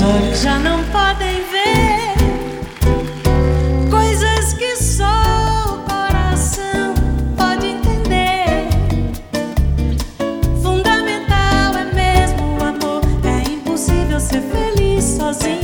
olhos já não podem ver coisas que só o coração pode entender. Fundamental é mesmo o amor, é impossível ser feliz sozinho.